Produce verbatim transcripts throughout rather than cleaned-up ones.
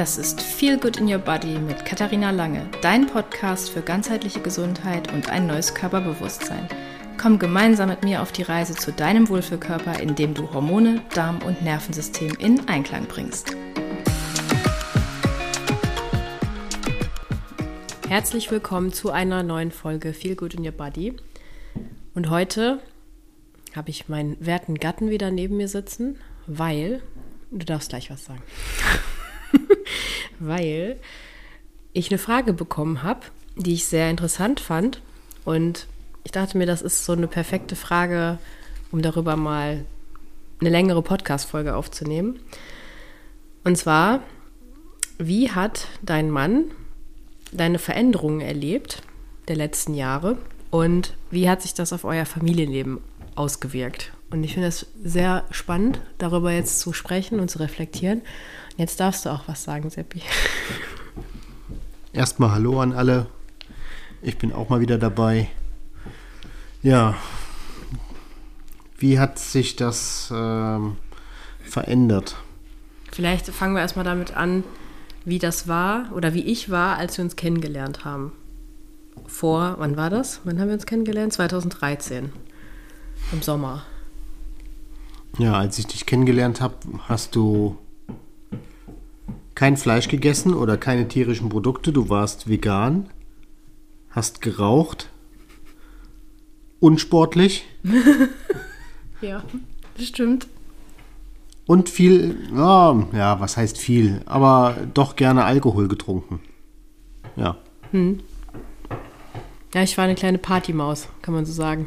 Das ist Feel Good in Your Body mit Katharina Lange, dein Podcast für ganzheitliche Gesundheit und ein neues Körperbewusstsein. Komm gemeinsam mit mir auf die Reise zu deinem Wohlfühlkörper, indem du Hormone, Darm- und Nervensystem in Einklang bringst. Herzlich willkommen zu einer neuen Folge Feel Good in Your Body. Und heute habe ich meinen werten Gatten wieder neben mir sitzen, weil, du darfst gleich was sagen, weil ich eine Frage bekommen habe, die ich sehr interessant fand. Und ich dachte mir, das ist so eine perfekte Frage, um darüber mal eine längere Podcast-Folge aufzunehmen. Und zwar, wie hat dein Mann deine Veränderungen erlebt der letzten Jahre und wie hat sich das auf euer Familienleben ausgewirkt? Und ich finde es sehr spannend, darüber jetzt zu sprechen und zu reflektieren. Und jetzt darfst du auch was sagen, Seppi. Erstmal Hallo an alle. Ich bin auch mal wieder dabei. Ja, wie hat sich das ähm, verändert? Vielleicht fangen wir erstmal damit an, wie das war oder wie ich war, als wir uns kennengelernt haben. Vor, wann war das? Wann haben wir uns kennengelernt? zwanzig dreizehn. Im Sommer. Ja, als ich dich kennengelernt habe, hast du kein Fleisch gegessen oder keine tierischen Produkte. Du warst vegan, hast geraucht, unsportlich. Ja, das stimmt. Und viel, ja, ja, was heißt viel, aber doch gerne Alkohol getrunken. Ja. Hm. Ja, ich war eine kleine Partymaus, kann man so sagen.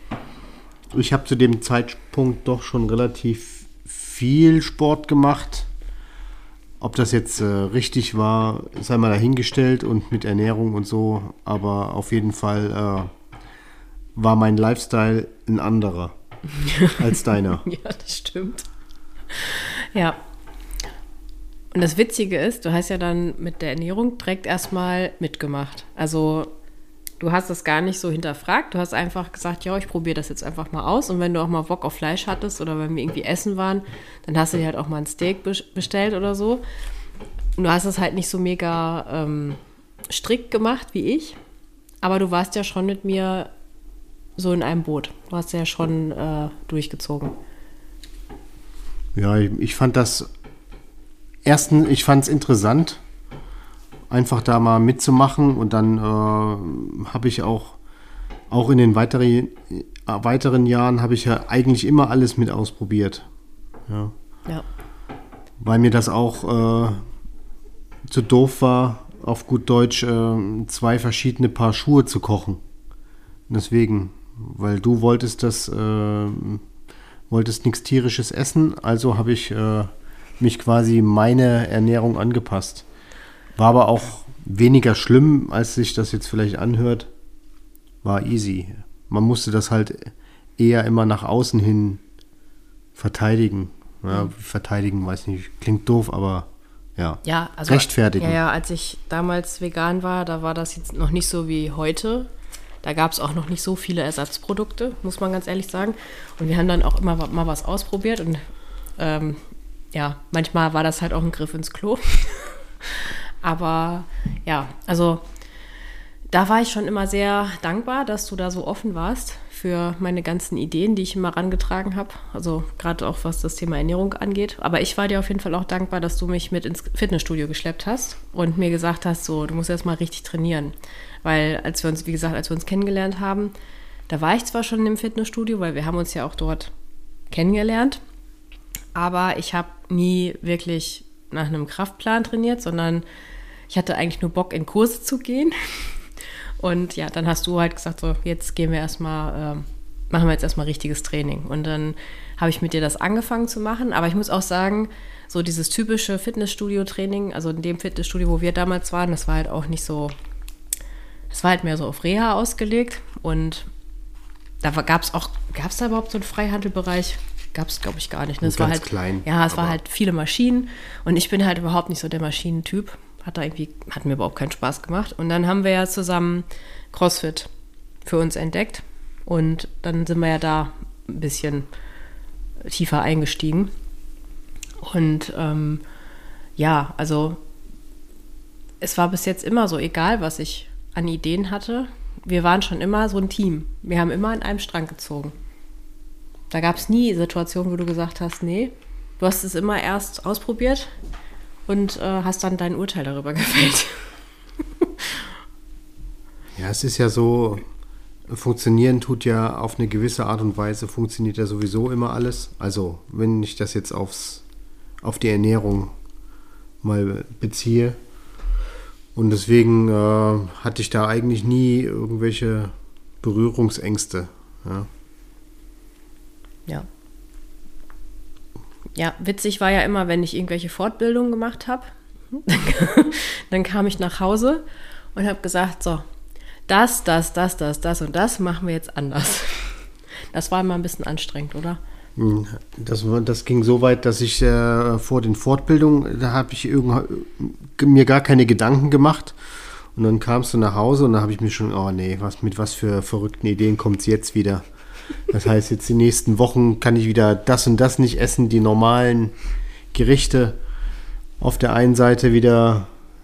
Ich habe zu dem Zeitpunkt doch schon relativ viel Sport gemacht. Ob das jetzt äh, richtig war, sei mal dahingestellt und mit Ernährung und so. Aber auf jeden Fall äh, war mein Lifestyle ein anderer als deiner. Ja, das stimmt. Ja. Und das Witzige ist, du hast ja dann mit der Ernährung direkt erstmal mitgemacht. Also du hast das gar nicht so hinterfragt. Du hast einfach gesagt, ja, ich probiere das jetzt einfach mal aus. Und wenn du auch mal Bock auf Fleisch hattest oder wenn wir irgendwie essen waren, dann hast du dir halt auch mal ein Steak bestellt oder so. Und du hast es halt nicht so mega ähm, strikt gemacht wie ich. Aber du warst ja schon mit mir so in einem Boot. Du hast ja schon äh, durchgezogen. Ja, ich, ich fand das, erstens, ich fand es interessant, einfach da mal mitzumachen und dann äh, habe ich auch, auch in den weiteren, äh, weiteren Jahren habe ich ja eigentlich immer alles mit ausprobiert. Ja. Ja. Weil mir das auch äh, zu doof war, auf gut Deutsch äh, zwei verschiedene Paar Schuhe zu kochen. Deswegen, weil du wolltest das, äh, wolltest nichts Tierisches essen, also habe ich äh, mich quasi meine Ernährung angepasst. War aber auch weniger schlimm, als sich das jetzt vielleicht anhört. War easy. Man musste das halt eher immer nach außen hin verteidigen. Ja, verteidigen, weiß nicht, klingt doof, aber ja, ja also, rechtfertigen. Ja, ja, als ich damals vegan war, da war das jetzt noch nicht so wie heute. Da gab es auch noch nicht so viele Ersatzprodukte, muss man ganz ehrlich sagen. Und wir haben dann auch immer mal was ausprobiert. Und ähm, ja, manchmal war das halt auch ein Griff ins Klo. Aber ja, also da war ich schon immer sehr dankbar, dass du da so offen warst für meine ganzen Ideen, die ich immer rangetragen habe. Also gerade auch was das Thema Ernährung angeht. Aber ich war dir auf jeden Fall auch dankbar, dass du mich mit ins Fitnessstudio geschleppt hast und mir gesagt hast, so, du musst erst mal richtig trainieren. Weil als wir uns, wie gesagt, als wir uns kennengelernt haben, da war ich zwar schon im Fitnessstudio, weil wir haben uns ja auch dort kennengelernt, aber ich habe nie wirklich nach einem Kraftplan trainiert, sondern ich hatte eigentlich nur Bock, in Kurse zu gehen. Und ja, dann hast du halt gesagt, so, jetzt gehen wir erstmal, äh, machen wir jetzt erstmal richtiges Training. Und dann habe ich mit dir das angefangen zu machen. Aber ich muss auch sagen, so dieses typische Fitnessstudio-Training, also in dem Fitnessstudio, wo wir damals waren, das war halt auch nicht so, das war halt mehr so auf Reha ausgelegt. Und da gab es auch, gab es da überhaupt so einen Freihandelbereich? Gab es, glaube ich, gar nicht. Ne? Es war halt klein. Ja, es war halt viele Maschinen. Und ich bin halt überhaupt nicht so der Maschinentyp. Hat da irgendwie, hat mir überhaupt keinen Spaß gemacht. Und dann haben wir ja zusammen CrossFit für uns entdeckt. Und dann sind wir ja da ein bisschen tiefer eingestiegen. Und ähm, ja, also es war bis jetzt immer so, egal was ich an Ideen hatte, wir waren schon immer so ein Team. Wir haben immer an einem Strang gezogen. Da gab es nie Situationen, wo du gesagt hast, nee, du hast es immer erst ausprobiert und äh, hast dann dein Urteil darüber gefällt. Ja, es ist ja so, funktionieren tut ja auf eine gewisse Art und Weise, funktioniert ja sowieso immer alles. Also wenn ich das jetzt aufs, auf die Ernährung mal beziehe. Und deswegen äh, hatte ich da eigentlich nie irgendwelche Berührungsängste. Ja. Ja. Ja, witzig war ja immer, wenn ich irgendwelche Fortbildungen gemacht habe, dann kam ich nach Hause und habe gesagt, so, das, das, das, das, das und das machen wir jetzt anders. Das war immer ein bisschen anstrengend, oder? Das, das ging so weit, dass ich äh, vor den Fortbildungen, da habe ich irgend, mir gar keine Gedanken gemacht. Und dann kamst du nach Hause und da habe ich mir schon, oh nee, was, mit was für verrückten Ideen kommt es jetzt wieder? Das heißt, jetzt die nächsten Wochen kann ich wieder das und das nicht essen, die normalen Gerichte. Auf der einen Seite wieder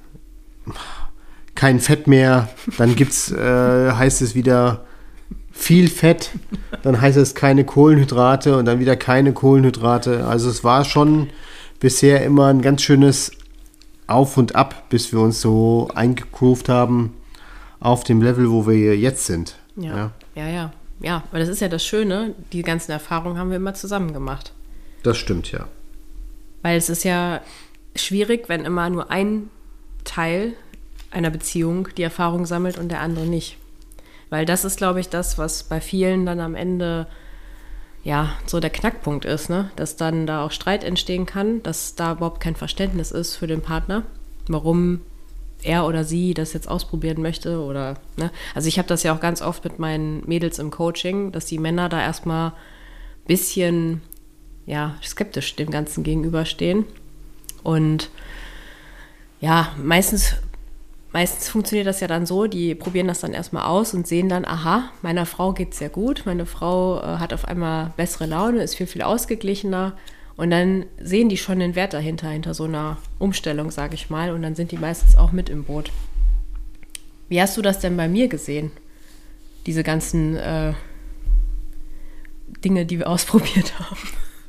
kein Fett mehr, dann gibt's, äh, heißt es wieder viel Fett, dann heißt es keine Kohlenhydrate und dann wieder keine Kohlenhydrate. Also es war schon bisher immer ein ganz schönes Auf und Ab, bis wir uns so eingegroovt haben auf dem Level, wo wir jetzt sind. Ja, ja, ja. ja. Ja, aber das ist ja das Schöne, die ganzen Erfahrungen haben wir immer zusammen gemacht. Das stimmt, ja. Weil es ist ja schwierig, wenn immer nur ein Teil einer Beziehung die Erfahrung sammelt und der andere nicht. Weil das ist, glaube ich, das, was bei vielen dann am Ende ja so der Knackpunkt ist, ne? Dass dann da auch Streit entstehen kann, dass da überhaupt kein Verständnis ist für den Partner, warum er oder sie das jetzt ausprobieren möchte oder, ne? Also ich habe das ja auch ganz oft mit meinen Mädels im Coaching, dass die Männer da erstmal ein bisschen, ja, skeptisch dem Ganzen gegenüberstehen und ja, meistens, meistens funktioniert das ja dann so, die probieren das dann erstmal aus und sehen dann, aha, meiner Frau geht's sehr gut, meine Frau äh, hat auf einmal bessere Laune, ist viel, viel ausgeglichener. Und dann sehen die schon den Wert dahinter, hinter so einer Umstellung, sage ich mal. Und dann sind die meistens auch mit im Boot. Wie hast du das denn bei mir gesehen? Diese ganzen äh, Dinge, die wir ausprobiert haben.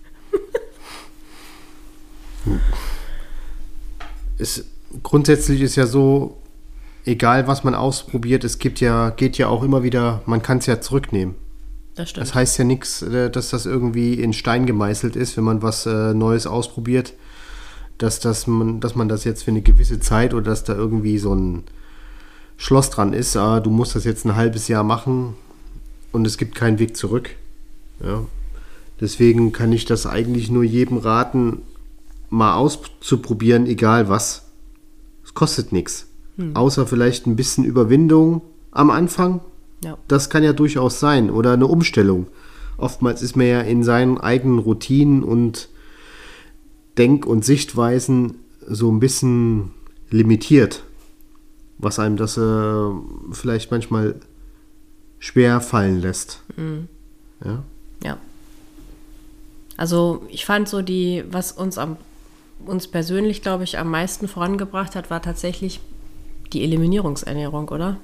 Es, grundsätzlich ist ja so, egal was man ausprobiert, es gibt ja, geht ja auch immer wieder, man kann es ja zurücknehmen. Das stimmt. Das heißt ja nichts, dass das irgendwie in Stein gemeißelt ist, wenn man was äh, Neues ausprobiert, dass, das man, dass man das jetzt für eine gewisse Zeit oder dass da irgendwie so ein Schloss dran ist, ah, du musst das jetzt ein halbes Jahr machen und es gibt keinen Weg zurück. Ja. Deswegen kann ich das eigentlich nur jedem raten, mal auszuprobieren, egal was. Es kostet nichts. Hm. Außer vielleicht ein bisschen Überwindung am Anfang. Ja. Das kann ja durchaus sein. Oder eine Umstellung. Oftmals ist man ja in seinen eigenen Routinen und Denk- und Sichtweisen so ein bisschen limitiert, was einem das äh, vielleicht manchmal schwer fallen lässt. Mhm. Ja? Ja. Also ich fand so die, was uns am uns persönlich, glaube ich, am meisten vorangebracht hat, war tatsächlich die Eliminierungsernährung, oder?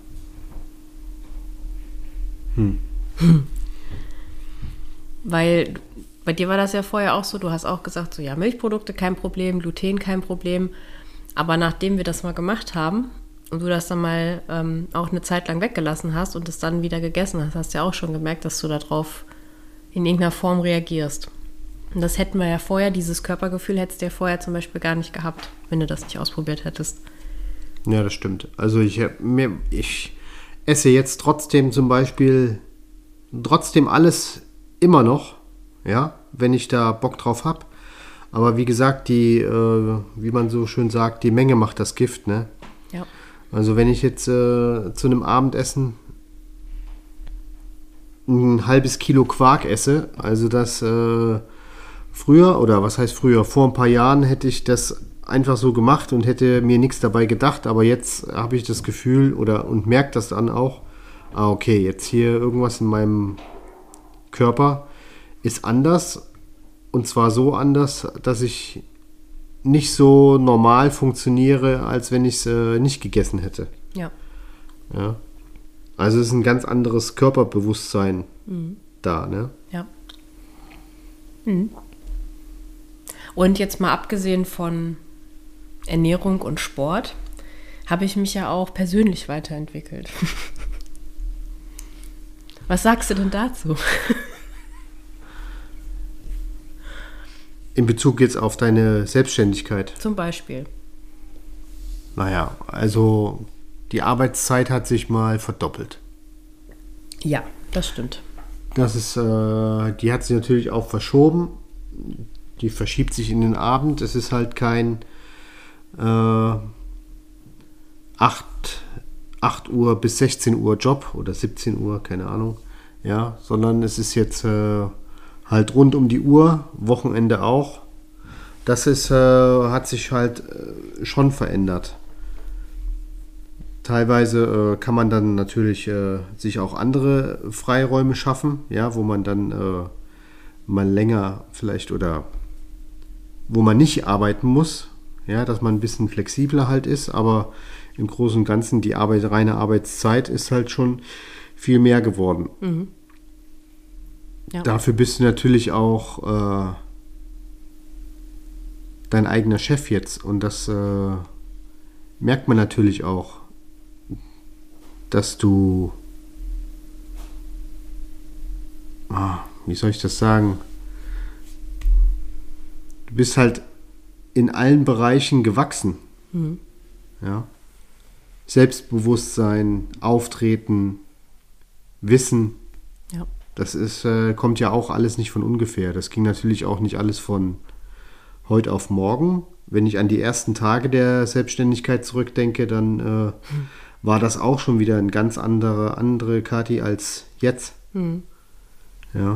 Hm. Hm. Weil bei dir war das ja vorher auch so, du hast auch gesagt, so ja, Milchprodukte kein Problem, Gluten kein Problem, aber nachdem wir das mal gemacht haben und du das dann mal ähm, auch eine Zeit lang weggelassen hast und es dann wieder gegessen hast, hast du ja auch schon gemerkt, dass du darauf in irgendeiner Form reagierst. Und das hätten wir ja vorher, dieses Körpergefühl hättest du ja vorher zum Beispiel gar nicht gehabt, wenn du das nicht ausprobiert hättest. Ja, das stimmt. Also ich, mir, ich esse jetzt trotzdem zum Beispiel trotzdem alles immer noch, ja, wenn ich da Bock drauf habe. Aber wie gesagt, die, äh, wie man so schön sagt, die Menge macht das Gift, ne? Ja. Also wenn ich jetzt äh, zu einem Abendessen ein halbes Kilo Quark esse, also das äh, früher, oder was heißt früher, vor ein paar Jahren hätte ich das einfach so gemacht und hätte mir nichts dabei gedacht, aber jetzt habe ich das Gefühl oder und merke das dann auch, ah okay, jetzt hier irgendwas in meinem Körper ist anders und zwar so anders, dass ich nicht so normal funktioniere, als wenn ich es äh, nicht gegessen hätte. Ja. Ja. Also es ist ein ganz anderes Körperbewusstsein Mhm. da, ne? Ja. Mhm. Und jetzt mal abgesehen von Ernährung und Sport, habe ich mich ja auch persönlich weiterentwickelt. Was sagst du denn dazu? In Bezug jetzt auf deine Selbstständigkeit. Zum Beispiel. Naja, also die Arbeitszeit hat sich mal verdoppelt. Ja, das stimmt. Das ist, äh, die hat sich natürlich auch verschoben. Die verschiebt sich in den Abend. Es ist halt kein äh, acht Uhr bis sechzehn Uhr Job oder siebzehn Uhr, keine Ahnung. Ja, sondern es ist jetzt äh, halt rund um die Uhr, Wochenende auch. Das ist, äh, hat sich halt äh, schon verändert. Teilweise äh, kann man dann natürlich äh, sich auch andere Freiräume schaffen, ja, wo man dann äh, mal länger vielleicht oder wo man nicht arbeiten muss, ja, dass man ein bisschen flexibler halt ist, aber im Großen und Ganzen die Arbeit, reine Arbeitszeit ist halt schon viel mehr geworden. Mhm. Ja. Dafür bist du natürlich auch äh, dein eigener Chef jetzt und das äh, merkt man natürlich auch, dass du, ah, wie soll ich das sagen, du bist halt in allen Bereichen gewachsen. Mhm. Ja. Selbstbewusstsein, Auftreten, Wissen, Ja. das ist, äh, kommt ja auch alles nicht von ungefähr. Das ging natürlich auch nicht alles von heute auf morgen. Wenn ich an die ersten Tage der Selbstständigkeit zurückdenke, dann äh, hm. war das auch schon wieder eine ganz andere, andere Kathi als jetzt. Mhm. Ja.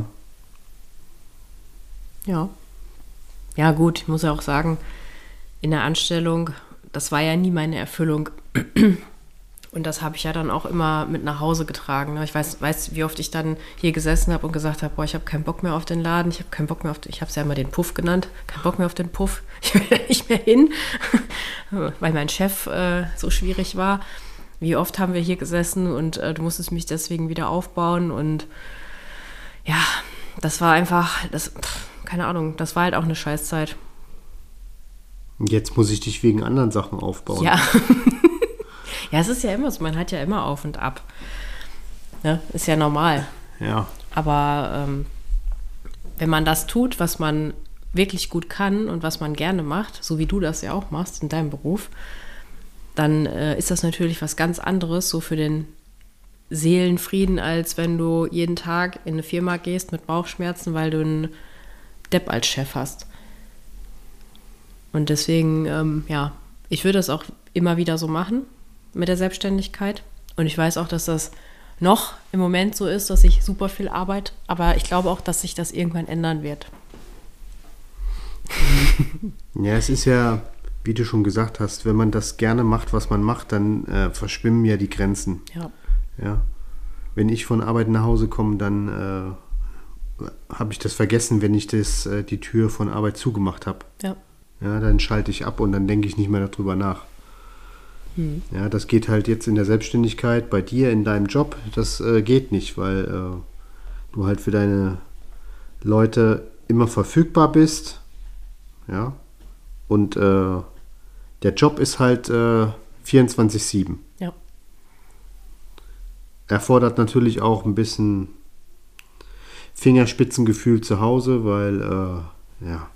Ja. Ja, gut, ich muss ja auch sagen, in der Anstellung, das war ja nie meine Erfüllung. Und das habe ich ja dann auch immer mit nach Hause getragen. Ich weiß, weiß wie oft ich dann hier gesessen habe und gesagt habe, boah, ich habe keinen Bock mehr auf den Laden, ich habe keinen Bock mehr auf den, ich habe es ja immer den Puff genannt, keinen Bock mehr auf den Puff, ich will da nicht mehr hin, weil mein Chef äh, so schwierig war. Wie oft haben wir hier gesessen und äh, du musstest mich deswegen wieder aufbauen und ja, das war einfach, das, pff, keine Ahnung, das war halt auch eine Scheißzeit. Und jetzt muss ich dich wegen anderen Sachen aufbauen. Ja. Ja, es ist ja immer so, man hat ja immer auf und ab. Ne? Ist ja normal. Ja. Aber ähm, wenn man das tut, was man wirklich gut kann und was man gerne macht, so wie du das ja auch machst in deinem Beruf, dann äh, ist das natürlich was ganz anderes, so für den Seelenfrieden, als wenn du jeden Tag in eine Firma gehst mit Bauchschmerzen, weil du einen Depp als Chef hast. Und deswegen, ähm, ja, ich würde das auch immer wieder so machen mit der Selbstständigkeit. Und ich weiß auch, dass das noch im Moment so ist, dass ich super viel arbeite, aber ich glaube auch, dass sich das irgendwann ändern wird. Ja, es ist ja, wie du schon gesagt hast, wenn man das gerne macht, was man macht, dann äh, verschwimmen ja die Grenzen. Ja. Ja. Wenn ich von Arbeit nach Hause komme, dann äh, habe ich das vergessen, wenn ich das, äh, die Tür von Arbeit zugemacht habe. Ja. Ja, dann schalte ich ab und dann denke ich nicht mehr darüber nach. Hm. Ja, das geht halt jetzt in der Selbstständigkeit bei dir, in deinem Job, das äh, geht nicht, weil äh, du halt für deine Leute immer verfügbar bist. Ja. Und äh, der Job ist halt äh, vierundzwanzig sieben. Ja. Erfordert natürlich auch ein bisschen Fingerspitzengefühl zu Hause, weil äh, ja,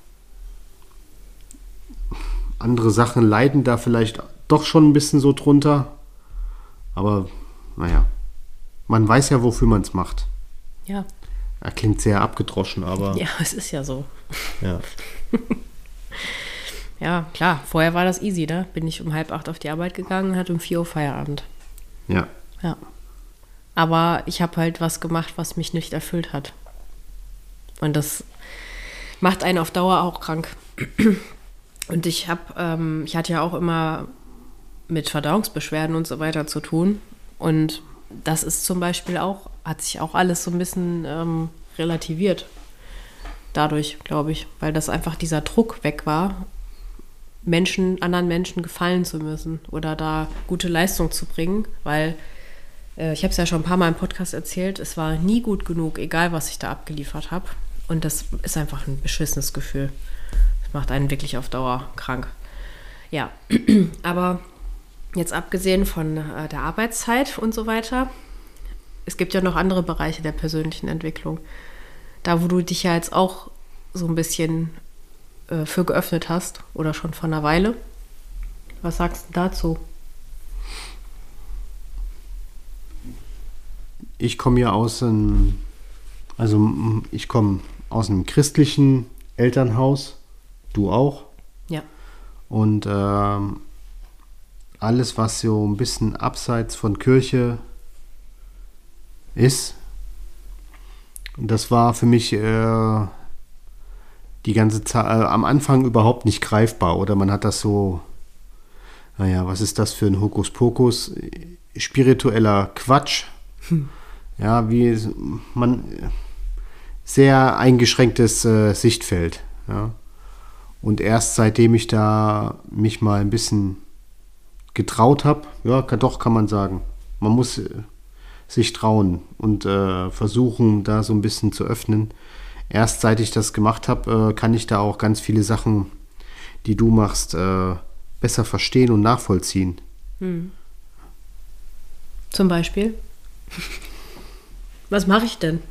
andere Sachen leiden da vielleicht doch schon ein bisschen so drunter. Aber naja, man weiß ja, wofür man es macht. Ja. Er klingt sehr abgedroschen, aber... Ja, es ist ja so. Ja. Ja, klar, vorher war das easy, ne? Bin ich um halb acht auf die Arbeit gegangen, hatte um vier Uhr Feierabend. Ja. Ja. Aber ich habe halt was gemacht, was mich nicht erfüllt hat. Und das macht einen auf Dauer auch krank. Und ich habe, ähm, ich hatte ja auch immer mit Verdauungsbeschwerden und so weiter zu tun. Und das ist zum Beispiel auch, hat sich auch alles so ein bisschen ähm, relativiert. Dadurch, glaube ich, weil das einfach dieser Druck weg war. Menschen, anderen Menschen gefallen zu müssen oder da gute Leistung zu bringen, weil äh, ich habe es ja schon ein paar Mal im Podcast erzählt, es war nie gut genug, egal was ich da abgeliefert habe. Und das ist einfach ein beschissenes Gefühl. Das macht einen wirklich auf Dauer krank. Ja, aber jetzt abgesehen von äh, der Arbeitszeit und so weiter, es gibt ja noch andere Bereiche der persönlichen Entwicklung. Da, wo du dich ja jetzt auch so ein bisschen äh, für geöffnet hast oder schon vor einer Weile. Was sagst du dazu? Ich komme ja aus einem, also ich komme aus einem christlichen Elternhaus, du auch. Ja. Und ähm, alles, was so ein bisschen abseits von Kirche ist, das war für mich äh, die ganze Zeit äh, am Anfang überhaupt nicht greifbar. Oder man hat das so, naja, was ist das für ein Hokuspokus? Spiritueller Quatsch. Hm. Ja, wie man sehr eingeschränktes äh, Sichtfeld. Ja. Und erst seitdem ich da mich mal ein bisschen getraut habe, ja, kann, doch kann man sagen, man muss äh, sich trauen und äh, versuchen, da so ein bisschen zu öffnen. Erst seit ich das gemacht habe, äh, kann ich da auch ganz viele Sachen, die du machst, äh, besser verstehen und nachvollziehen. Hm. Zum Beispiel? Was mache ich denn?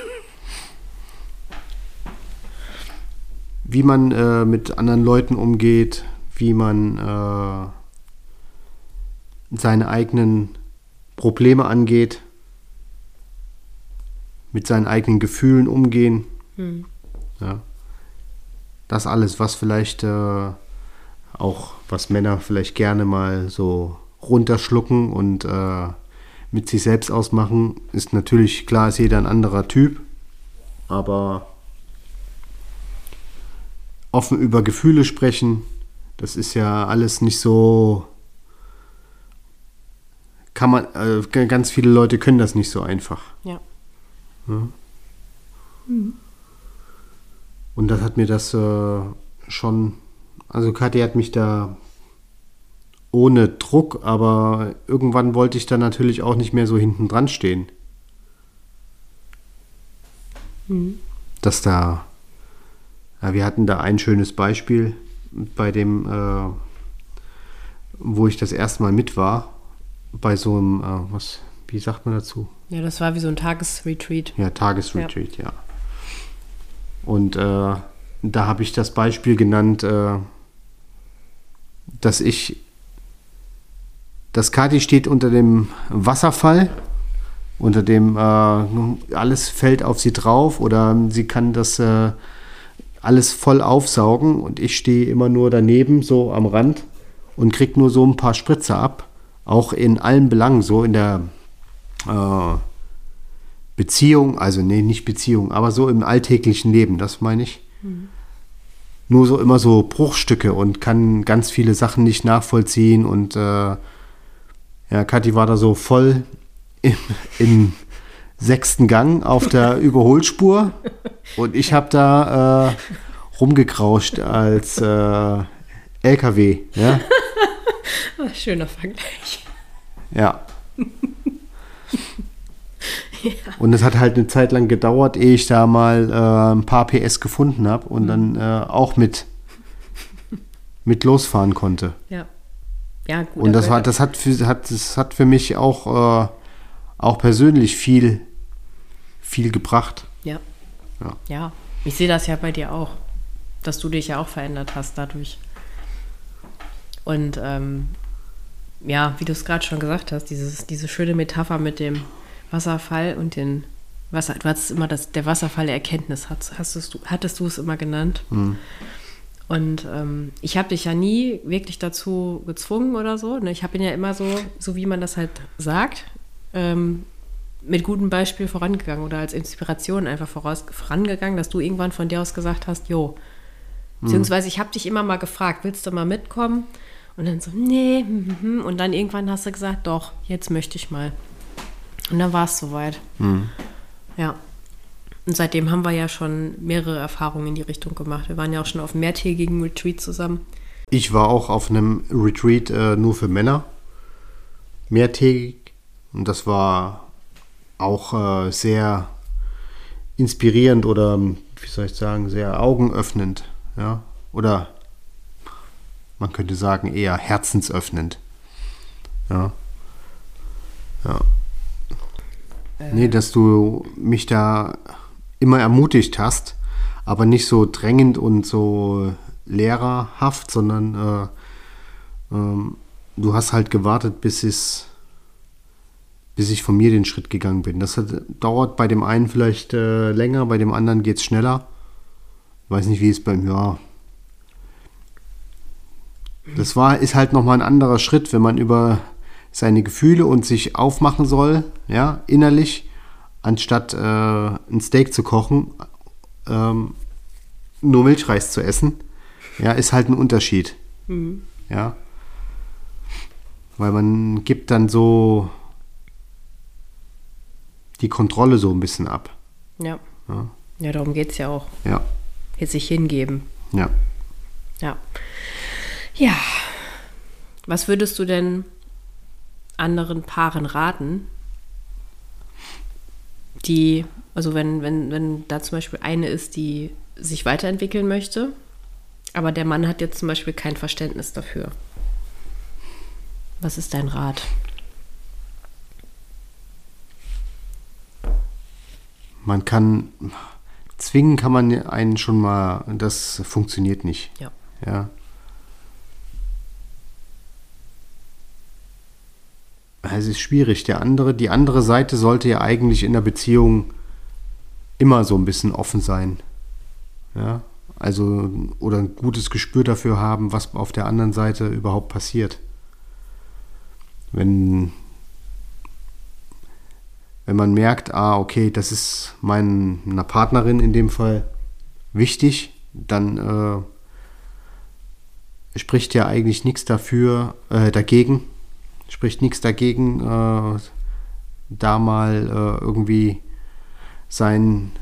Wie man äh, mit anderen Leuten umgeht, wie man äh, seine eigenen Probleme angeht, mit seinen eigenen Gefühlen umgehen. Hm. Ja. Das alles, was vielleicht äh, auch, was Männer vielleicht gerne mal so runterschlucken und äh, mit sich selbst ausmachen, ist natürlich klar, ist jeder ein anderer Typ, aber offen über Gefühle sprechen, das ist ja alles nicht so, kann man, äh, ganz viele Leute können das nicht so einfach. Ja. Ja. Mhm. Und das hat mir das äh, schon, also Kathi hat mich da ohne Druck, aber irgendwann wollte ich da natürlich auch nicht mehr so hinten dran stehen. Mhm. Dass da, ja, wir hatten da ein schönes Beispiel bei dem, äh, wo ich das erste Mal mit war, bei so einem, äh, was, wie sagt man dazu? Ja, das war wie so ein Tagesretreat. Ja, Tagesretreat, ja. ja. Und äh, da habe ich das Beispiel genannt, äh, dass ich, dass Kathi steht unter dem Wasserfall, unter dem äh, alles fällt auf sie drauf oder sie kann das äh, alles voll aufsaugen und ich stehe immer nur daneben, so am Rand und kriege nur so ein paar Spritzer ab, auch in allen Belangen, so in der äh, Beziehung, also nee, nicht Beziehung, aber so im alltäglichen Leben, das meine ich. Mhm. Nur so immer so Bruchstücke und kann ganz viele Sachen nicht nachvollziehen und äh, ja, Kathi war da so voll im, im sechsten Gang auf der Überholspur und ich habe da äh, rumgekrauscht als äh, L K W. Ja? Schöner Vergleich. Ja. Ja. Und es hat halt eine Zeit lang gedauert, ehe ich da mal äh, ein paar P S gefunden habe und mhm. dann äh, auch mit, mit losfahren konnte. Ja. Ja, gut. Und das war, das hat für, hat, das hat für mich auch, äh, auch persönlich viel, viel gebracht. Ja. Ja. Ja. Ich sehe das ja bei dir auch, dass du dich ja auch verändert hast dadurch. Und ähm, ja, wie du es gerade schon gesagt hast, dieses, diese schöne Metapher mit dem Wasserfall und den Wasser, du hattest immer das, der Wasserfall der Erkenntnis, hast, hast du, hattest du es immer genannt. Mhm. Und ähm, ich habe dich ja nie wirklich dazu gezwungen oder so. Ne? Ich bin ja immer so, so wie man das halt sagt, ähm, mit gutem Beispiel vorangegangen oder als Inspiration einfach voraus, vorangegangen, dass du irgendwann von dir aus gesagt hast, jo, beziehungsweise ich habe dich immer mal gefragt, willst du mal mitkommen? Und dann so, nee, mm-hmm. Und dann irgendwann hast du gesagt, doch, jetzt möchte ich mal. Und dann war es soweit. Mhm. Ja. Und seitdem haben wir ja schon mehrere Erfahrungen in die Richtung gemacht. Wir waren ja auch schon auf einem mehrtägigen Retreat zusammen. Ich war auch auf einem Retreat äh, nur für Männer, mehrtägig. Und das war auch äh, sehr inspirierend oder, wie soll ich sagen, sehr augenöffnend. Ja? Oder man könnte sagen, eher herzensöffnend. Ja. Ja. Äh. Nee, dass du mich da immer ermutigt hast, aber nicht so drängend und so lehrerhaft, sondern äh, ähm, du hast halt gewartet, bis es bis ich von mir den Schritt gegangen bin. Das hat, dauert bei dem einen vielleicht äh, länger, bei dem anderen geht es schneller. Ich weiß nicht, wie es beim ja. Das war, ist halt nochmal ein anderer Schritt, wenn man über seine Gefühle und sich aufmachen soll, ja, innerlich, anstatt äh, ein Steak zu kochen, ähm, nur Milchreis zu essen, ja, ist halt ein Unterschied. Mhm. Ja. Weil man gibt dann so die Kontrolle so ein bisschen ab. Ja. Ja, ja, darum geht es ja auch. Ja. Jetzt sich hingeben. Ja. Ja. Ja. Was würdest du denn anderen Paaren raten, die, also wenn, wenn, wenn da zum Beispiel eine ist, die sich weiterentwickeln möchte, aber der Mann hat jetzt zum Beispiel kein Verständnis dafür. Was ist dein Rat? Man kann, zwingen kann man einen schon mal, das funktioniert nicht. Ja. Ja. Es ist schwierig. Der andere, die andere Seite sollte ja eigentlich in der Beziehung immer so ein bisschen offen sein. Ja. Also, oder ein gutes Gespür dafür haben, was auf der anderen Seite überhaupt passiert. Wenn Wenn man merkt, ah, okay, das ist meiner Partnerin in dem Fall wichtig, dann äh, spricht ja eigentlich nichts dafür, äh, dagegen, spricht nichts dagegen, äh, da mal äh, irgendwie seinen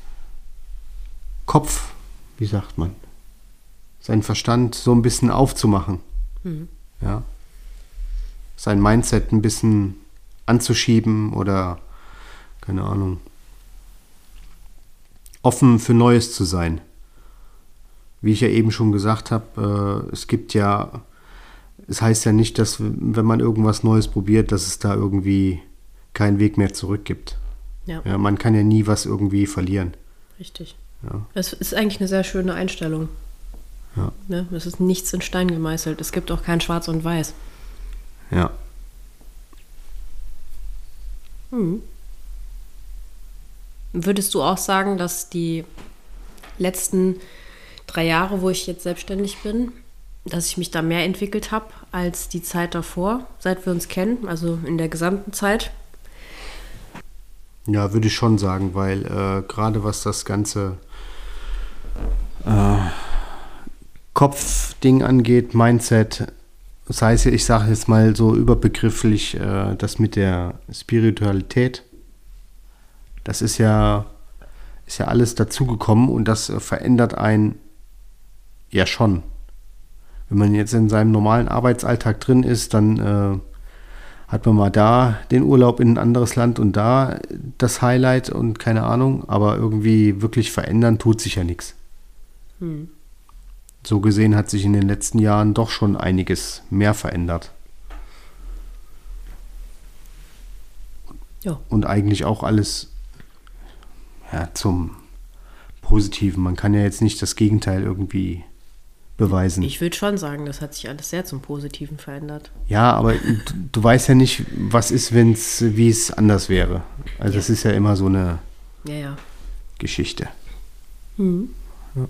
Kopf, wie sagt man, seinen Verstand so ein bisschen aufzumachen. Mhm. Ja. Sein Mindset ein bisschen anzuschieben oder keine Ahnung, offen für Neues zu sein. Wie ich ja eben schon gesagt habe, äh, es gibt ja, es heißt ja nicht, dass wenn man irgendwas Neues probiert, dass es da irgendwie keinen Weg mehr zurück gibt. Ja. Ja, man kann ja nie was irgendwie verlieren. Richtig. Ja. Es ist eigentlich eine sehr schöne Einstellung. Ja. Ne? Es ist nichts in Stein gemeißelt. Es gibt auch kein Schwarz und Weiß. Ja. Hm. Würdest du auch sagen, dass die letzten drei Jahre, wo ich jetzt selbstständig bin, dass ich mich da mehr entwickelt habe als die Zeit davor, seit wir uns kennen, also in der gesamten Zeit? Ja, würde ich schon sagen, weil äh, gerade was das ganze äh, Kopfding angeht, Mindset, das heißt, ich sage jetzt mal so überbegrifflich, äh, das mit der Spiritualität, das ist ja, ist ja alles dazugekommen und das äh, verändert einen ja schon. Wenn man jetzt in seinem normalen Arbeitsalltag drin ist, dann äh, hat man mal da den Urlaub in ein anderes Land und da das Highlight und keine Ahnung, aber irgendwie wirklich verändern tut sich ja nichts. Hm. So gesehen hat sich in den letzten Jahren doch schon einiges mehr verändert. Ja. Und eigentlich auch alles ja, zum Positiven. Man kann ja jetzt nicht das Gegenteil irgendwie beweisen. Ich würde schon sagen, das hat sich alles sehr zum Positiven verändert. Ja, aber du, du weißt ja nicht, was ist, wenn's, wie es anders wäre. Also es ja. ist ja immer so eine ja, ja. Geschichte. Hm. Ja.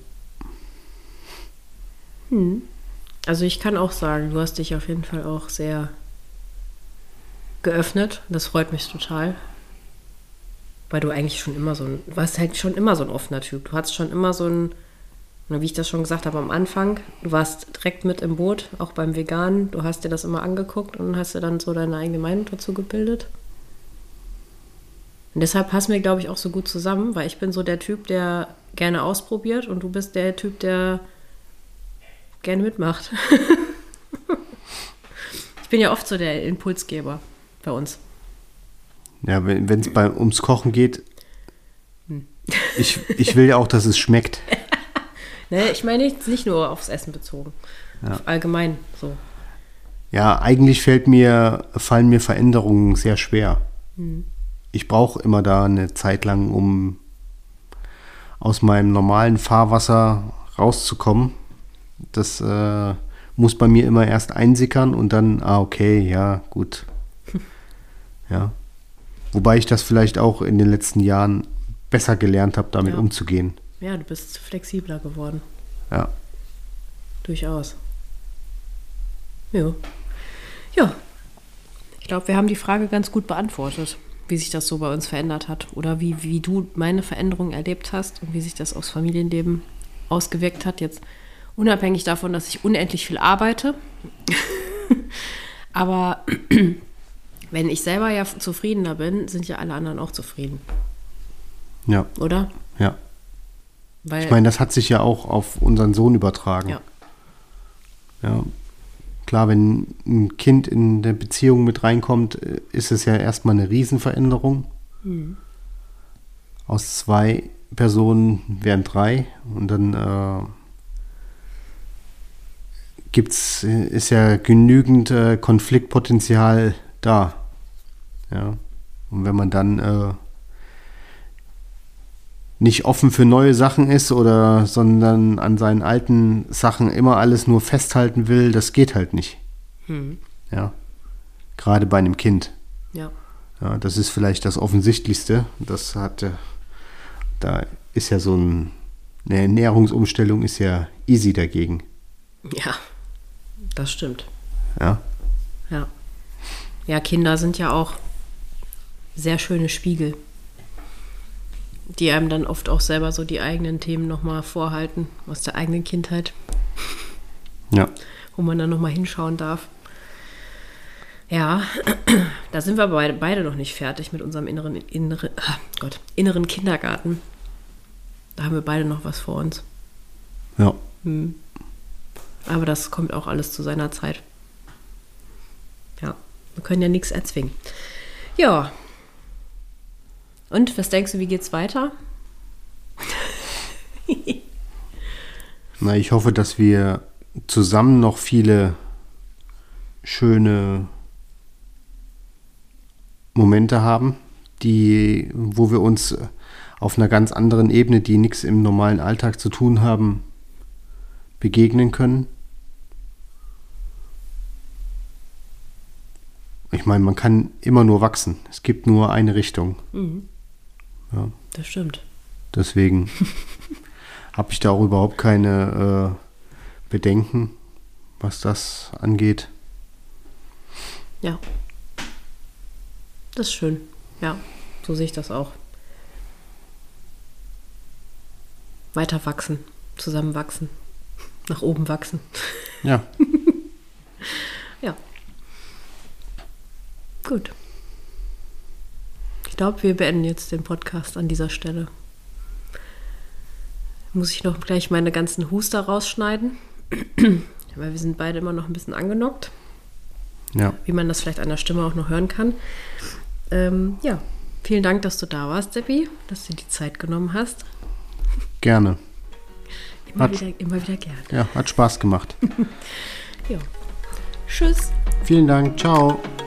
Hm. Also ich kann auch sagen, du hast dich auf jeden Fall auch sehr geöffnet. Das freut mich total. Weil du eigentlich schon immer so ein, du warst halt schon immer so ein offener Typ. Du hattest schon immer so ein, wie ich das schon gesagt habe am Anfang, du warst direkt mit im Boot, auch beim Veganen. Du hast dir das immer angeguckt und hast dir dann so deine eigene Meinung dazu gebildet. Und deshalb passen wir, glaube ich, auch so gut zusammen, weil ich bin so der Typ, der gerne ausprobiert und du bist der Typ, der gerne mitmacht. Ich bin ja oft so der Impulsgeber bei uns. Ja, wenn es ums Kochen geht, hm. ich, ich will ja auch, dass es schmeckt. Ne, ich meine nicht, nicht nur aufs Essen bezogen. Ja. Allgemein so. Ja, eigentlich fällt mir, fallen mir Veränderungen sehr schwer. Hm. Ich brauche immer da eine Zeit lang, um aus meinem normalen Fahrwasser rauszukommen. Das äh, muss bei mir immer erst einsickern und dann, ah, okay, ja, gut. Ja. Wobei ich das vielleicht auch in den letzten Jahren besser gelernt habe, damit ja. umzugehen. Ja, du bist flexibler geworden. Ja. Durchaus. Ja. Ja. Ich glaube, wir haben die Frage ganz gut beantwortet, wie sich das so bei uns verändert hat. Oder wie, wie du meine Veränderung erlebt hast und wie sich das aufs Familienleben ausgewirkt hat. Jetzt unabhängig davon, dass ich unendlich viel arbeite. Aber wenn ich selber ja zufriedener bin, sind ja alle anderen auch zufrieden. Ja. Oder? Ja. Weil, ich meine, das hat sich ja auch auf unseren Sohn übertragen. Ja. Ja. Klar, wenn ein Kind in eine Beziehung mit reinkommt, ist es ja erstmal eine Riesenveränderung. Mhm. Aus zwei Personen werden drei und dann äh, gibt's, ist ja genügend äh, Konfliktpotenzial da. Ja. Und wenn man dann äh, nicht offen für neue Sachen ist oder sondern an seinen alten Sachen immer alles nur festhalten will, das geht halt nicht. Hm. Ja. Gerade bei einem Kind. Ja. Ja, das ist vielleicht das Offensichtlichste. Das hat, da ist ja so ein, eine Ernährungsumstellung ist ja easy dagegen. Ja, das stimmt. Ja. Ja. Ja, Kinder sind ja auch sehr schöne Spiegel, die einem dann oft auch selber so die eigenen Themen nochmal vorhalten, aus der eigenen Kindheit. Ja. Wo man dann nochmal hinschauen darf. Ja, da sind wir beide, beide noch nicht fertig mit unserem inneren, inneren, oh Gott, inneren Kindergarten. Da haben wir beide noch was vor uns. Ja. Hm. Aber das kommt auch alles zu seiner Zeit. Ja, wir können ja nichts erzwingen. Ja. Und, was denkst du, wie geht's weiter? Na, ich hoffe, dass wir zusammen noch viele schöne Momente haben, die, wo wir uns auf einer ganz anderen Ebene, die nichts im normalen Alltag zu tun haben, begegnen können. Ich meine, man kann immer nur wachsen. Es gibt nur eine Richtung. Mhm. Ja. Das stimmt. Deswegen habe ich da auch überhaupt keine äh, Bedenken, was das angeht. Ja. Das ist schön. Ja, so sehe ich das auch. Weiter wachsen, zusammen wachsen, nach oben wachsen. Ja. Ja. Gut. Ich glaube, wir beenden jetzt den Podcast an dieser Stelle. Muss ich noch gleich meine ganzen Huster rausschneiden, weil wir sind beide immer noch ein bisschen angenockt. Ja. Wie man das vielleicht an der Stimme auch noch hören kann. Ähm, ja, vielen Dank, dass du da warst, Seppi, dass du dir die Zeit genommen hast. Gerne. Immer, hat, wieder, immer wieder gerne. Ja, hat Spaß gemacht. Ja. Tschüss. Vielen Dank. Ciao.